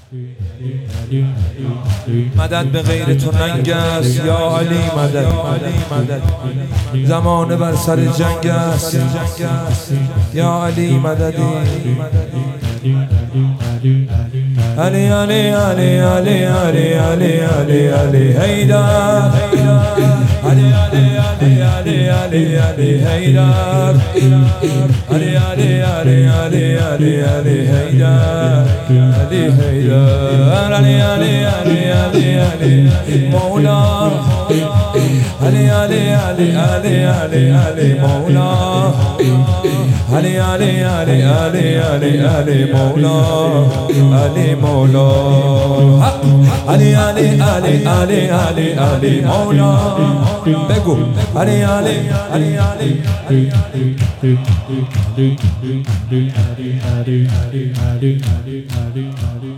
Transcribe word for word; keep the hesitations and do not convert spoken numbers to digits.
مدد به غیر تو ننگ است یا علی مدد، زمانه بر سر جنگ است یا علی مددی. علی علی علی علی علی علی علی علی حیدر، علی علی علی علی علی علی حیدر، علی علی علی علی علی علی حیدر، علی حیدر، علی علی علی علی علی مولا، علی علی علی علی علی علی مولا، علی علی علی علی علی علی مولا، علی مولا، علی علی علی علی علی علی مولا. بگو علی علی علی علی علی